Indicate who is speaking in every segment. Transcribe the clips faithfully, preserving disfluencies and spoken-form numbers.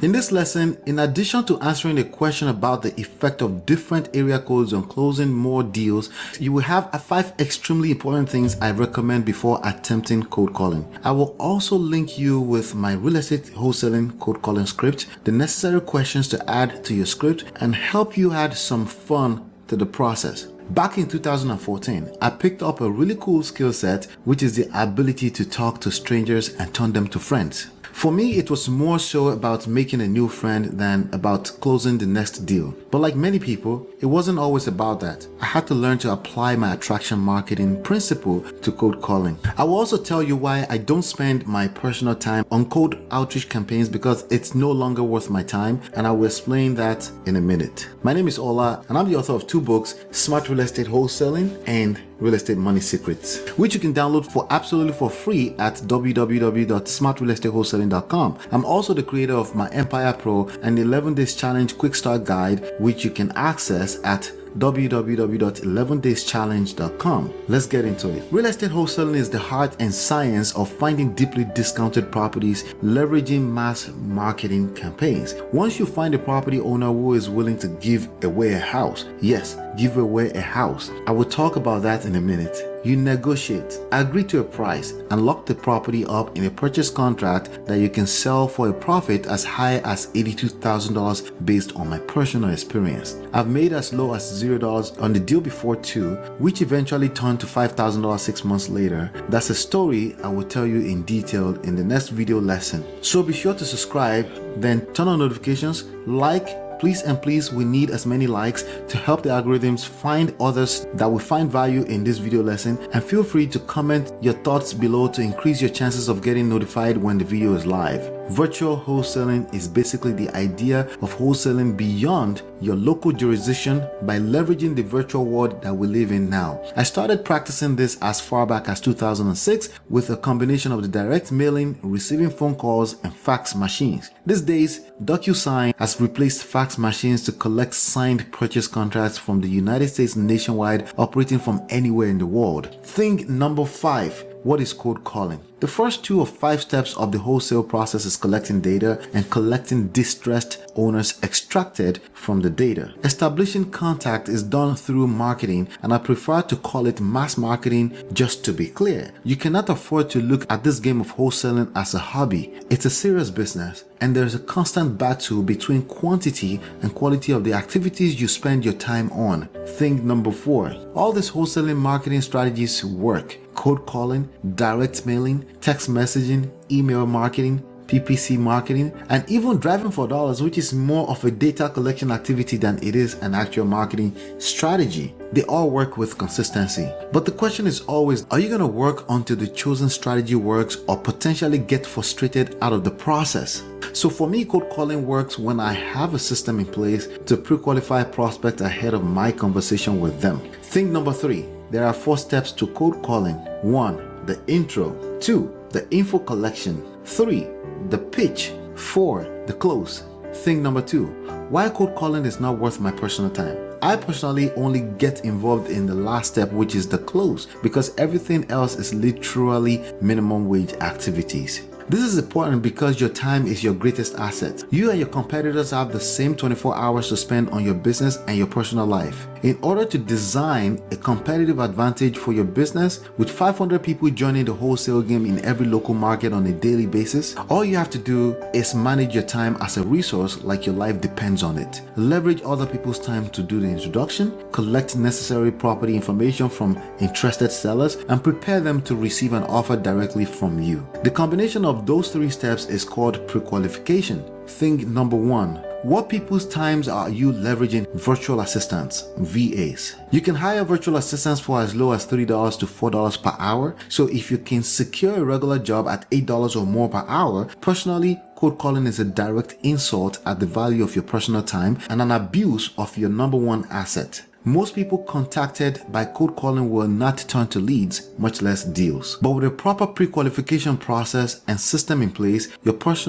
Speaker 1: In this lesson, in addition to answering a question about the effect of different area codes on closing more deals, you will have five extremely important things I recommend before attempting cold calling. I will also link you with my real estate wholesaling cold calling script, the necessary questions to add to your script, and help you add some fun to the process. Back in two thousand fourteen, I picked up a really cool skill set, which is the ability to talk to strangers and turn them to friends. For me, it was more so about making a new friend than about closing the next deal. But like many people, it wasn't always about that. I had to learn to apply my attraction marketing principle to cold calling. I will also tell you why I don't spend my personal time on cold outreach campaigns, because it's no longer worth my time, and I will explain that in a minute. My name is Ola, and I'm the author of two books, Smart Real Estate Wholesaling and Real Estate Money Secrets, which you can download for absolutely for free at w w w dot smart real estate wholesaling dot com. I'm also the creator of my Empire Pro and the eleven days challenge quick start guide, which you can access at w w w dot eleven days challenge dot com. Let's get into it. Real estate wholesaling is the heart and science of finding deeply discounted properties, leveraging mass marketing campaigns. Once you find a property owner who is willing to give away a house, yes, give away a house. I will talk about that in a minute. You negotiate, agree to a price, and lock the property up in a purchase contract that you can sell for a profit as high as eighty-two thousand dollars based on my personal experience. I've made as low as zero dollars on the deal before too, which eventually turned to five thousand dollars six months later. That's a story I will tell you in detail in the next video lesson. So be sure to subscribe, then turn on notifications, like, Please and please, we need as many likes to help the algorithms find others that will find value in this video lesson, and feel free to comment your thoughts below to increase your chances of getting notified when the video is live. Virtual wholesaling is basically the idea of wholesaling beyond your local jurisdiction by leveraging the virtual world that we live in now. I started practicing this as far back as two thousand six with a combination of the direct mailing, receiving phone calls, and fax machines. These days, DocuSign has replaced fax machines to collect signed purchase contracts from the United States nationwide, operating from anywhere in the world. Thing number five. What is cold calling? The first two of five steps of the wholesale process is collecting data and collecting distressed owners extracted from the data. Establishing contact is done through marketing, and I prefer to call it mass marketing just to be clear. You cannot afford to look at this game of wholesaling as a hobby. It's a serious business, and there's a constant battle between quantity and quality of the activities you spend your time on. Thing number four. All these wholesaling marketing strategies work. Cold calling, direct mailing, text messaging, email marketing, P P C marketing, and even driving for dollars, which is more of a data collection activity than it is an actual marketing strategy. They all work with consistency. But the question is always, are you going to work until the chosen strategy works, or potentially get frustrated out of the process? So for me, cold calling works when I have a system in place to pre-qualify prospects ahead of my conversation with them. Thing number three. There are four steps to cold calling. One, the intro. Two, the info collection. Three, the pitch. Four, the close. Thing number two, why cold calling is not worth my personal time. I personally only get involved in the last step, which is the close, because everything else is literally minimum wage activities. This is important because your time is your greatest asset. You and your competitors have the same twenty-four hours to spend on your business and your personal life. In order to design a competitive advantage for your business with five hundred people joining the wholesale game in every local market on a daily basis, all you have to do is manage your time as a resource like your life depends on it. Leverage other people's time to do the introduction, collect necessary property information from interested sellers, and prepare them to receive an offer directly from you. The combination of those three steps is called pre-qualification. Thing number one. What people's times are you leveraging virtual assistants, V As? You can hire virtual assistants for as low as three dollars to four dollars per hour. So if you can secure a regular job at eight dollars or more per hour, personally, cold calling is a direct insult at the value of your personal time and an abuse of your number one asset. Most people contacted by cold calling will not turn to leads, much less deals. But with a proper pre-qualification process and system in place, your personal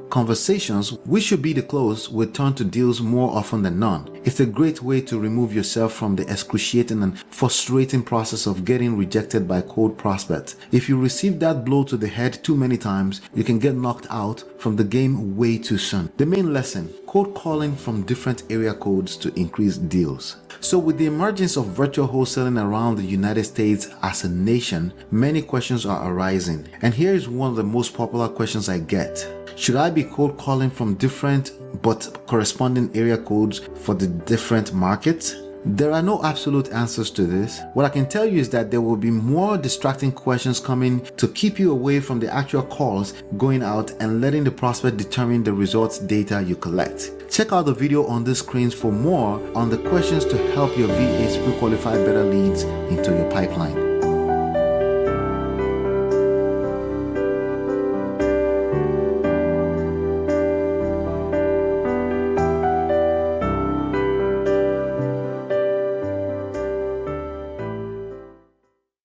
Speaker 1: conversations, which should be the close, will turn to deals more often than none. It's a great way to remove yourself from the excruciating and frustrating process of getting rejected by cold prospects. If you receive that blow to the head too many times, you can get knocked out from the game way too soon. The main lesson: cold calling from different area codes to increase deals. So with the emergence of virtual wholesaling around the United States as a nation, many questions are arising. And here is one of the most popular questions I get. Should I be cold calling from different but corresponding area codes for the different markets? There are no absolute answers to this. What I can tell you is that there will be more distracting questions coming to keep you away from the actual calls going out and letting the prospect determine the results data you collect. Check out the video on the screens for more on the questions to help your V As pre-qualify better leads into your pipeline.